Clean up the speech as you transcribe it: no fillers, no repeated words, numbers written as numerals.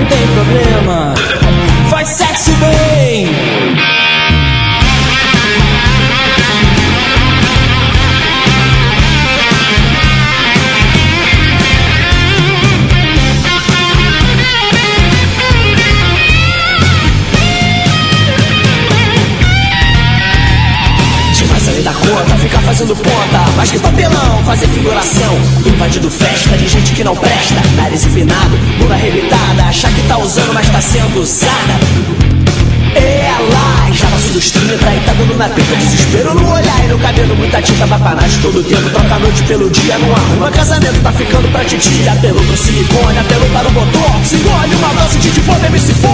não tem problema. Faz sexo bem. Da conta, ficar fazendo ponta, mais que papelão, fazer figuração, invadindo festa de gente que não presta, nariz empinado, bunda arrebitada, achar que tá usando, mas tá sendo usada. Ela já passou dos 30 e tá dando na pica, desespero no olhar e no cabelo, muita tinta, bapanagem todo o tempo, troca a noite pelo dia, não arruma casamento, tá ficando pra titia, apelou pro silicone, apelou para o botox, engole uma dose de pó, bebe se for.